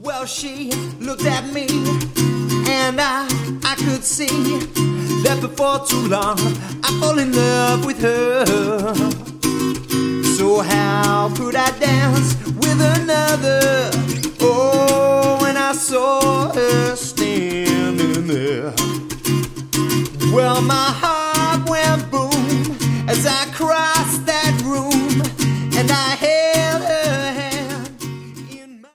Well, she looked at me, and I could see that before too long I fall in love with her. So how could I dance with another